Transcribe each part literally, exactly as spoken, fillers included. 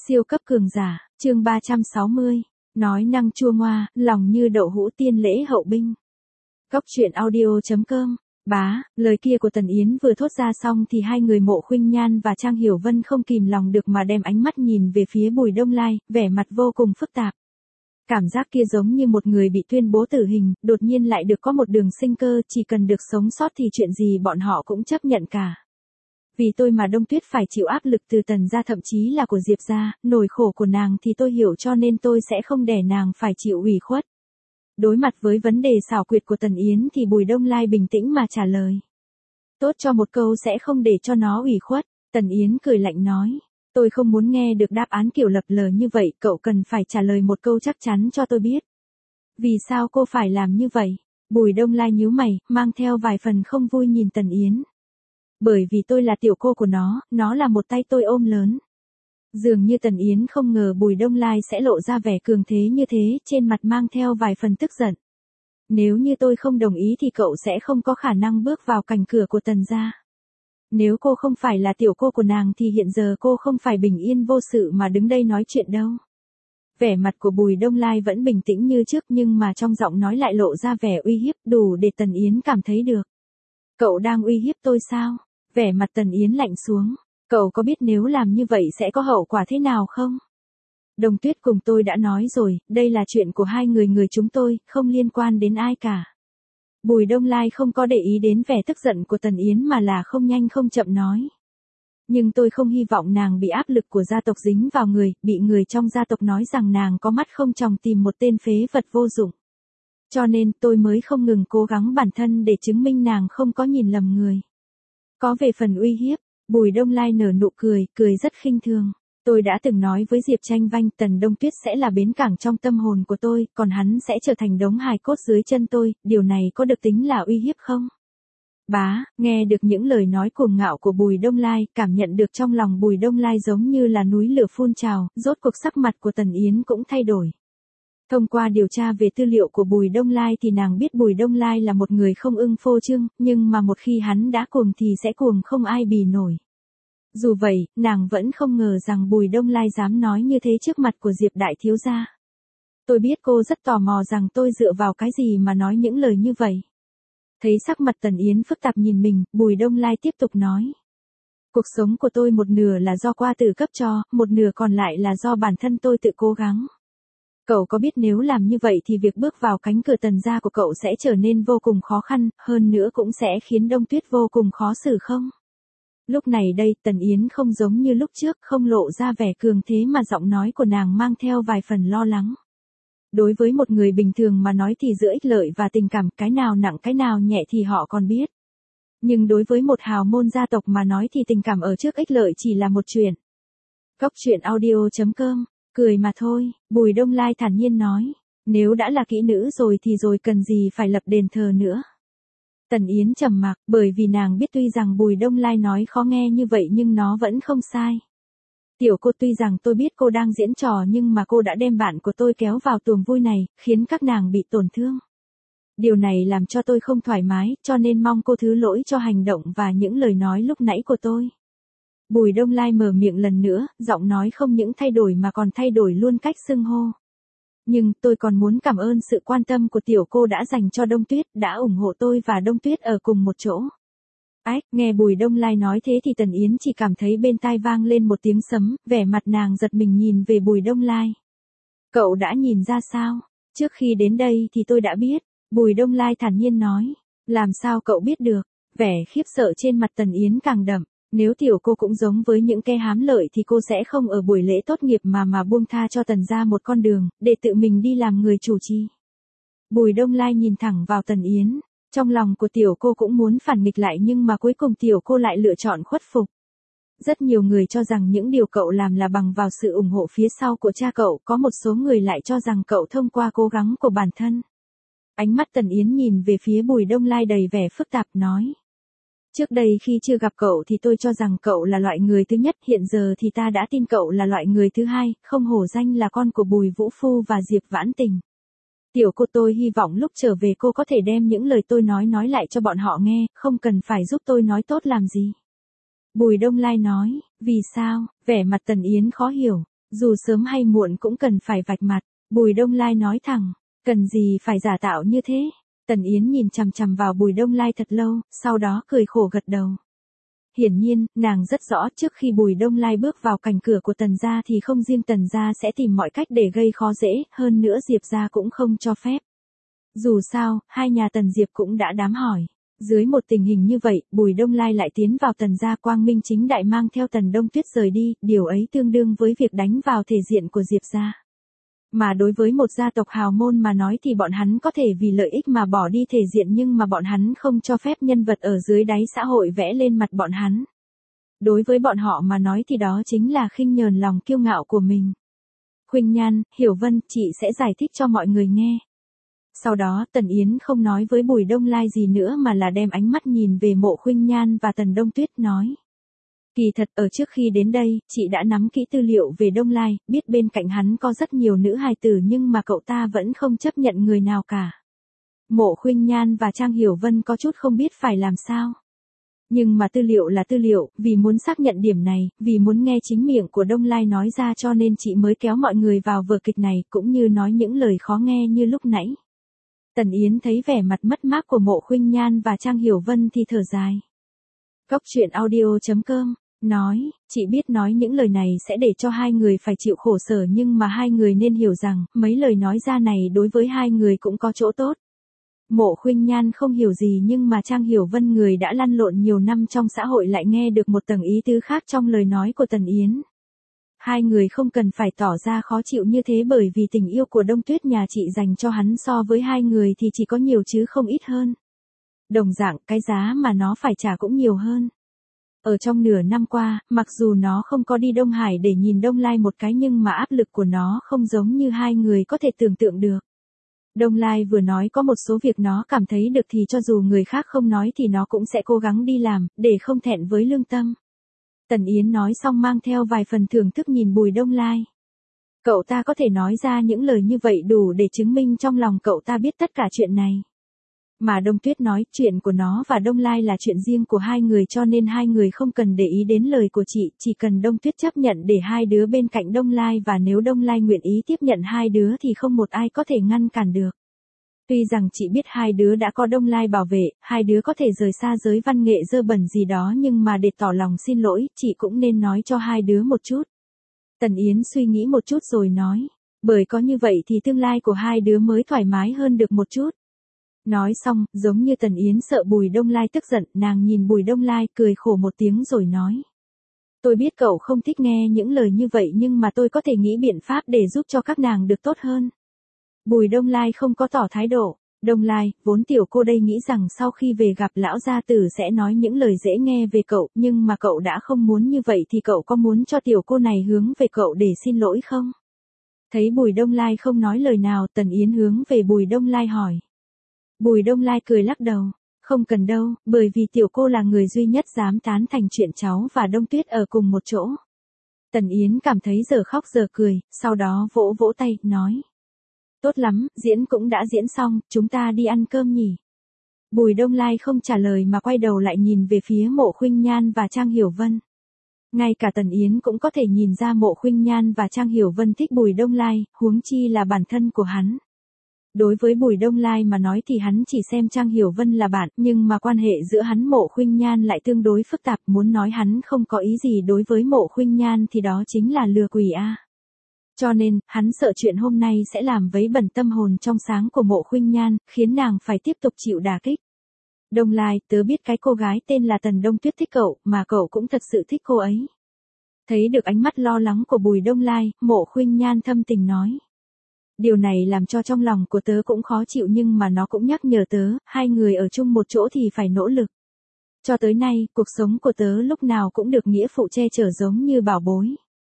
Siêu cấp cường giả, chương ba trăm sáu mươi, nói năng chua ngoa, lòng như đậu hũ tiên lễ hậu binh. Cóc truyện audio chấm com, bá, lời kia của Tần Yến vừa thốt ra xong thì hai người Mộ Khuynh Nhan và Trang Hiểu Vân không kìm lòng được mà đem ánh mắt nhìn về phía Bùi Đông Lai, vẻ mặt vô cùng phức tạp. Cảm giác kia giống như một người bị tuyên bố tử hình, đột nhiên lại được có một đường sinh cơ, chỉ cần được sống sót thì chuyện gì bọn họ cũng chấp nhận cả. Vì tôi mà Đông Tuyết phải chịu áp lực từ Tần gia thậm chí là của Diệp gia, nỗi khổ của nàng thì tôi hiểu cho nên tôi sẽ không để nàng phải chịu ủy khuất. Đối mặt với vấn đề xảo quyệt của Tần Yến thì Bùi Đông Lai bình tĩnh mà trả lời. Tốt cho một câu sẽ không để cho nó ủy khuất, Tần Yến cười lạnh nói. Tôi không muốn nghe được đáp án kiểu lập lờ như vậy, cậu cần phải trả lời một câu chắc chắn cho tôi biết. Vì sao cô phải làm như vậy? Bùi Đông Lai nhíu mày, mang theo vài phần không vui nhìn Tần Yến. Bởi vì tôi là tiểu cô của nó, nó là một tay tôi ôm lớn. Dường như Tần Yến không ngờ Bùi Đông Lai sẽ lộ ra vẻ cường thế như thế, trên mặt mang theo vài phần tức giận. Nếu như tôi không đồng ý thì cậu sẽ không có khả năng bước vào cánh cửa của Tần gia. Nếu cô không phải là tiểu cô của nàng thì hiện giờ cô không phải bình yên vô sự mà đứng đây nói chuyện đâu. Vẻ mặt của Bùi Đông Lai vẫn bình tĩnh như trước nhưng mà trong giọng nói lại lộ ra vẻ uy hiếp đủ để Tần Yến cảm thấy được. Cậu đang uy hiếp tôi sao? Vẻ mặt Tần Yến lạnh xuống. Cậu có biết nếu làm như vậy sẽ có hậu quả thế nào không? Đông Tuyết cùng tôi đã nói rồi, đây là chuyện của hai người người chúng tôi, không liên quan đến ai cả. Bùi Đông Lai không có để ý đến vẻ tức giận của Tần Yến mà là không nhanh không chậm nói. Nhưng tôi không hy vọng nàng bị áp lực của gia tộc dính vào người, bị người trong gia tộc nói rằng nàng có mắt không tròng tìm một tên phế vật vô dụng. Cho nên tôi mới không ngừng cố gắng bản thân để chứng minh nàng không có nhìn lầm người. Có về phần uy hiếp, Bùi Đông Lai nở nụ cười, cười rất khinh thường. Tôi đã từng nói với Diệp Tranh Vanh Tần Đông Tuyết sẽ là bến cảng trong tâm hồn của tôi, còn hắn sẽ trở thành đống hài cốt dưới chân tôi, điều này có được tính là uy hiếp không? Bá, nghe được những lời nói cuồng ngạo của Bùi Đông Lai, cảm nhận được trong lòng Bùi Đông Lai giống như là núi lửa phun trào, rốt cuộc sắc mặt của Tần Yến cũng thay đổi. Thông qua điều tra về tư liệu của Bùi Đông Lai thì nàng biết Bùi Đông Lai là một người không ưng phô trương, nhưng mà một khi hắn đã cuồng thì sẽ cuồng không ai bì nổi. Dù vậy, nàng vẫn không ngờ rằng Bùi Đông Lai dám nói như thế trước mặt của Diệp đại thiếu gia. Tôi biết cô rất tò mò rằng tôi dựa vào cái gì mà nói những lời như vậy. Thấy sắc mặt Tần Yến phức tạp nhìn mình, Bùi Đông Lai tiếp tục nói. Cuộc sống của tôi một nửa là do qua tử cấp cho, một nửa còn lại là do bản thân tôi tự cố gắng. Cậu có biết nếu làm như vậy thì việc bước vào cánh cửa Tần gia của cậu sẽ trở nên vô cùng khó khăn, hơn nữa cũng sẽ khiến Đông Tuyết vô cùng khó xử không? Lúc này đây Tần Yến không giống như lúc trước, không lộ ra vẻ cường thế mà giọng nói của nàng mang theo vài phần lo lắng. Đối với một người bình thường mà nói thì giữa ích lợi và tình cảm cái nào nặng cái nào nhẹ thì họ còn biết. Nhưng đối với một hào môn gia tộc mà nói thì tình cảm ở trước ích lợi chỉ là một chuyện. Cóc truyện audio chấm com, cười mà thôi, Bùi Đông Lai thản nhiên nói. Nếu đã là kỹ nữ rồi thì rồi cần gì phải lập đền thờ nữa. Tần Yến trầm mặc, bởi vì nàng biết tuy rằng Bùi Đông Lai nói khó nghe như vậy nhưng nó vẫn không sai. Tiểu cô tuy rằng tôi biết cô đang diễn trò nhưng mà cô đã đem bạn của tôi kéo vào tuồng vui này, khiến các nàng bị tổn thương. Điều này làm cho tôi không thoải mái, cho nên mong cô thứ lỗi cho hành động và những lời nói lúc nãy của tôi. Bùi Đông Lai mở miệng lần nữa, giọng nói không những thay đổi mà còn thay đổi luôn cách xưng hô. Nhưng tôi còn muốn cảm ơn sự quan tâm của tiểu cô đã dành cho Đông Tuyết, đã ủng hộ tôi và Đông Tuyết ở cùng một chỗ. Ách, nghe Bùi Đông Lai nói thế thì Tần Yến chỉ cảm thấy bên tai vang lên một tiếng sấm, vẻ mặt nàng giật mình nhìn về Bùi Đông Lai. Cậu đã nhìn ra sao? Trước khi đến đây thì tôi đã biết, Bùi Đông Lai thản nhiên nói. Làm sao cậu biết được? Vẻ khiếp sợ trên mặt Tần Yến càng đậm. Nếu tiểu cô cũng giống với những kẻ hám lợi thì cô sẽ không ở buổi lễ tốt nghiệp mà mà buông tha cho Tần gia một con đường, để tự mình đi làm người chủ trì. Bùi Đông Lai nhìn thẳng vào Tần Yến, trong lòng của tiểu cô cũng muốn phản nghịch lại nhưng mà cuối cùng tiểu cô lại lựa chọn khuất phục. Rất nhiều người cho rằng những điều cậu làm là bằng vào sự ủng hộ phía sau của cha cậu, có một số người lại cho rằng cậu thông qua cố gắng của bản thân. Ánh mắt Tần Yến nhìn về phía Bùi Đông Lai đầy vẻ phức tạp nói. Trước đây khi chưa gặp cậu thì tôi cho rằng cậu là loại người thứ nhất, hiện giờ thì ta đã tin cậu là loại người thứ hai, không hổ danh là con của Bùi Vũ Phu và Diệp Vãn Tình. Tiểu cô tôi hy vọng lúc trở về cô có thể đem những lời tôi nói nói lại cho bọn họ nghe, không cần phải giúp tôi nói tốt làm gì. Bùi Đông Lai nói, vì sao, vẻ mặt Tần Yến khó hiểu. Dù sớm hay muộn cũng cần phải vạch mặt, Bùi Đông Lai nói thẳng, cần gì phải giả tạo như thế. Tần Yến nhìn chằm chằm vào Bùi Đông Lai thật lâu, sau đó cười khổ gật đầu. Hiển nhiên, nàng rất rõ trước khi Bùi Đông Lai bước vào cánh cửa của Tần gia thì không riêng Tần gia sẽ tìm mọi cách để gây khó dễ, hơn nữa Diệp gia cũng không cho phép. Dù sao, hai nhà Tần Diệp cũng đã đám hỏi. Dưới một tình hình như vậy, Bùi Đông Lai lại tiến vào Tần gia quang minh chính đại mang theo Tần Đông Tuyết rời đi, điều ấy tương đương với việc đánh vào thể diện của Diệp gia. Mà đối với một gia tộc hào môn mà nói thì bọn hắn có thể vì lợi ích mà bỏ đi thể diện, nhưng mà bọn hắn không cho phép nhân vật ở dưới đáy xã hội vẽ lên mặt bọn hắn. Đối với bọn họ mà nói thì đó chính là khinh nhờn lòng kiêu ngạo của mình. Khuynh Nhan, Hiểu Vân, chị sẽ giải thích cho mọi người nghe. Sau đó Tần Yến không nói với Bùi Đông Lai gì nữa mà là đem ánh mắt nhìn về Mộ Khuynh Nhan và Tần Đông Tuyết nói. Kỳ thật ở trước khi đến đây, chị đã nắm kỹ tư liệu về Đông Lai, biết bên cạnh hắn có rất nhiều nữ hài tử nhưng mà cậu ta vẫn không chấp nhận người nào cả. Mộ Khuynh Nhan và Trang Hiểu Vân có chút không biết phải làm sao. Nhưng mà tư liệu là tư liệu, vì muốn xác nhận điểm này, vì muốn nghe chính miệng của Đông Lai nói ra cho nên chị mới kéo mọi người vào vở kịch này, cũng như nói những lời khó nghe như lúc nãy. Tần Yến thấy vẻ mặt mất mát của Mộ Khuynh Nhan và Trang Hiểu Vân thì thở dài. Cốc truyện audio chấm com nói, chị biết nói những lời này sẽ để cho hai người phải chịu khổ sở nhưng mà hai người nên hiểu rằng, mấy lời nói ra này đối với hai người cũng có chỗ tốt. Mộ Khuynh Nhan không hiểu gì nhưng mà Trang Hiểu Vân người đã lăn lộn nhiều năm trong xã hội lại nghe được một tầng ý tứ khác trong lời nói của Tần Yến. Hai người không cần phải tỏ ra khó chịu như thế bởi vì tình yêu của Đông Tuyết nhà chị dành cho hắn so với hai người thì chỉ có nhiều chứ không ít hơn. Đồng dạng cái giá mà nó phải trả cũng nhiều hơn. Ở trong nửa năm qua, mặc dù nó không có đi Đông Hải để nhìn Đông Lai một cái nhưng mà áp lực của nó không giống như hai người có thể tưởng tượng được. Đông Lai vừa nói có một số việc nó cảm thấy được thì cho dù người khác không nói thì nó cũng sẽ cố gắng đi làm, để không thẹn với lương tâm. Tần Yến nói xong mang theo vài phần thưởng thức nhìn Bùi Đông Lai. Cậu ta có thể nói ra những lời như vậy đủ để chứng minh trong lòng cậu ta biết tất cả chuyện này. Mà Đông Tuyết nói chuyện của nó và Đông Lai là chuyện riêng của hai người cho nên hai người không cần để ý đến lời của chị, chỉ cần Đông Tuyết chấp nhận để hai đứa bên cạnh Đông Lai và nếu Đông Lai nguyện ý tiếp nhận hai đứa thì không một ai có thể ngăn cản được. Tuy rằng chị biết hai đứa đã có Đông Lai bảo vệ, hai đứa có thể rời xa giới văn nghệ dơ bẩn gì đó nhưng mà để tỏ lòng xin lỗi, chị cũng nên nói cho hai đứa một chút. Tần Yến suy nghĩ một chút rồi nói, bởi có như vậy thì tương lai của hai đứa mới thoải mái hơn được một chút. Nói xong, giống như Tần Yến sợ Bùi Đông Lai tức giận, nàng nhìn Bùi Đông Lai cười khổ một tiếng rồi nói. Tôi biết cậu không thích nghe những lời như vậy nhưng mà tôi có thể nghĩ biện pháp để giúp cho các nàng được tốt hơn. Bùi Đông Lai không có tỏ thái độ. Đông Lai, vốn tiểu cô đây nghĩ rằng sau khi về gặp lão gia tử sẽ nói những lời dễ nghe về cậu, nhưng mà cậu đã không muốn như vậy thì cậu có muốn cho tiểu cô này hướng về cậu để xin lỗi không? Thấy Bùi Đông Lai không nói lời nào, Tần Yến hướng về Bùi Đông Lai hỏi. Bùi Đông Lai cười lắc đầu, không cần đâu, bởi vì tiểu cô là người duy nhất dám tán thành chuyện cháu và Đông Tuyết ở cùng một chỗ. Tần Yến cảm thấy giờ khóc giờ cười, sau đó vỗ vỗ tay, nói. Tốt lắm, diễn cũng đã diễn xong, chúng ta đi ăn cơm nhỉ. Bùi Đông Lai không trả lời mà quay đầu lại nhìn về phía Mộ Khuynh Nhan và Trang Hiểu Vân. Ngay cả Tần Yến cũng có thể nhìn ra Mộ Khuynh Nhan và Trang Hiểu Vân thích Bùi Đông Lai, huống chi là bản thân của hắn. Đối với Bùi Đông Lai mà nói thì hắn chỉ xem Trang Hiểu Vân là bạn, nhưng mà quan hệ giữa hắn Mộ Khuynh Nhan lại tương đối phức tạp, muốn nói hắn không có ý gì đối với Mộ Khuynh Nhan thì đó chính là lừa quỷ a. Cho nên, hắn sợ chuyện hôm nay sẽ làm vấy bẩn tâm hồn trong sáng của Mộ Khuynh Nhan, khiến nàng phải tiếp tục chịu đả kích. Đông Lai, tớ biết cái cô gái tên là Tần Đông Tuyết thích cậu, mà cậu cũng thật sự thích cô ấy. Thấy được ánh mắt lo lắng của Bùi Đông Lai, Mộ Khuynh Nhan thâm tình nói. Điều này làm cho trong lòng của tớ cũng khó chịu nhưng mà nó cũng nhắc nhở tớ, hai người ở chung một chỗ thì phải nỗ lực. Cho tới nay, cuộc sống của tớ lúc nào cũng được nghĩa phụ che chở giống như bảo bối.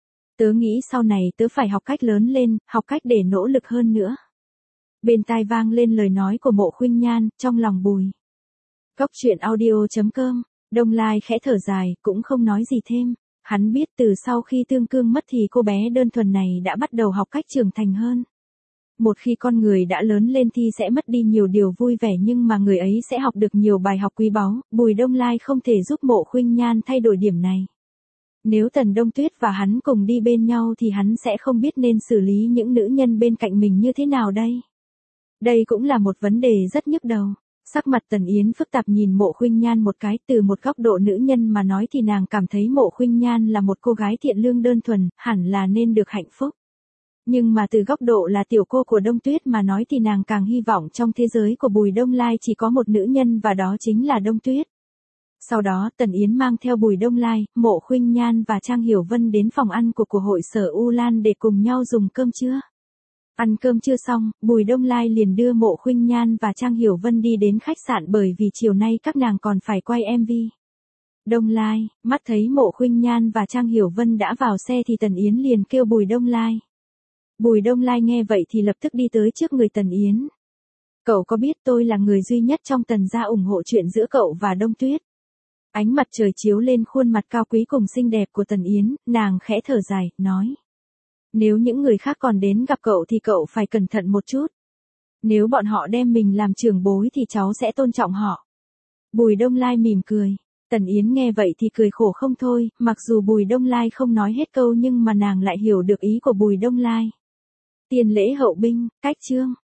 Tớ nghĩ sau này tớ phải học cách lớn lên, học cách để nỗ lực hơn nữa. Bên tai vang lên lời nói của Mộ Khuynh Nhan, trong lòng Bùi. Cốc truyện audio chấm com, Đông Lai khẽ thở dài, cũng không nói gì thêm. Hắn biết từ sau khi Tương Cương mất thì cô bé đơn thuần này đã bắt đầu học cách trưởng thành hơn. Một khi con người đã lớn lên thì sẽ mất đi nhiều điều vui vẻ nhưng mà người ấy sẽ học được nhiều bài học quý báu, Bùi Đông Lai không thể giúp Mộ Khuynh Nhan thay đổi điểm này. Nếu Tần Đông Tuyết và hắn cùng đi bên nhau thì hắn sẽ không biết nên xử lý những nữ nhân bên cạnh mình như thế nào đây. Đây cũng là một vấn đề rất nhức đầu. Sắc mặt Tần Yến phức tạp nhìn Mộ Khuynh Nhan một cái, từ một góc độ nữ nhân mà nói thì nàng cảm thấy Mộ Khuynh Nhan là một cô gái thiện lương đơn thuần, hẳn là nên được hạnh phúc. Nhưng mà từ góc độ là tiểu cô của Đông Tuyết mà nói thì nàng càng hy vọng trong thế giới của Bùi Đông Lai chỉ có một nữ nhân và đó chính là Đông Tuyết. Sau đó Tần Yến mang theo Bùi Đông Lai, Mộ Khuynh Nhan và Trang Hiểu Vân đến phòng ăn của của hội sở U Lan để cùng nhau dùng cơm trưa. Ăn cơm trưa xong, Bùi Đông Lai liền đưa Mộ Khuynh Nhan và Trang Hiểu Vân đi đến khách sạn bởi vì chiều nay các nàng còn phải quay em vê. Đông Lai, mắt thấy Mộ Khuynh Nhan và Trang Hiểu Vân đã vào xe thì Tần Yến liền kêu Bùi Đông Lai. Bùi Đông Lai nghe vậy thì lập tức đi tới trước người Tần Yến. Cậu có biết tôi là người duy nhất trong Tần gia ủng hộ chuyện giữa cậu và Đông Tuyết? Ánh mặt trời chiếu lên khuôn mặt cao quý cùng xinh đẹp của Tần Yến, nàng khẽ thở dài, nói. Nếu những người khác còn đến gặp cậu thì cậu phải cẩn thận một chút. Nếu bọn họ đem mình làm trưởng bối thì cháu sẽ tôn trọng họ. Bùi Đông Lai mỉm cười. Tần Yến nghe vậy thì cười khổ không thôi, mặc dù Bùi Đông Lai không nói hết câu nhưng mà nàng lại hiểu được ý của Bùi Đông Lai. Tiền lễ hậu binh, cách chương.